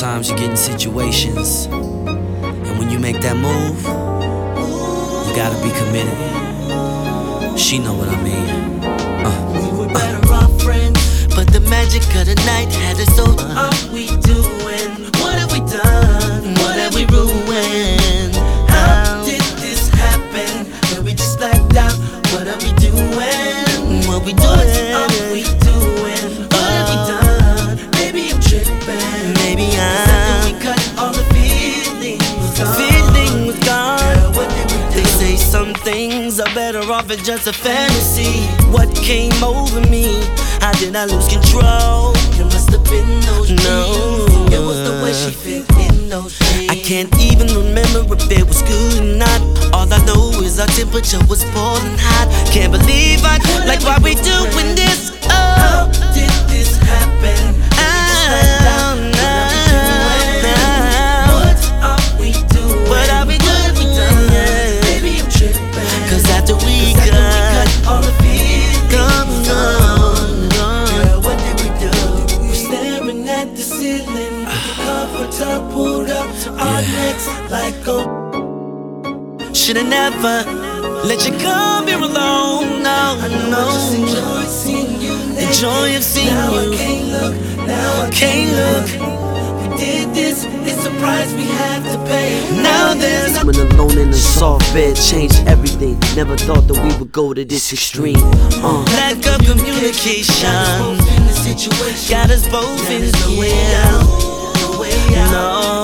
Sometimes you get in situations, and when you make that move, you gotta be committed. She know what I mean. We were better off friends, but the magic of the night had us over. What are we doing? What have we done? What have we ruined? How did this happen? Where we just blacked out? What are we doing? What we doing? What are we doing? What have we done? Maybe I'm tripping. Maybe after we cut all the feeling was gone. Feeling was gone. Girl, what did we do? They say some things are better off as just a fantasy. What came over me? How did I lose control? It must have been those jeans. It was the way she fit in those jeans. I can't even remember if it was good or not. All I know is our temperature was boiling hot. Can't believe I like why we doing this. Oh, how did this happen? What are we doing? Maybe I'm tripping. Cause after we cut all the feelings gone. Girl, what did we do? We're staring at the ceiling with the covers up, pulled up to our necks like a. Should've never let you come here alone. No, no. Enjoy seeing you. The joy of seeing now you. I can't look. Now I can't look. We did this. It's a price we have to pay. Now there's When alone in a soft bed changed everything. Never thought that we would go to this extreme. Lack of communication got us both in the way out. No.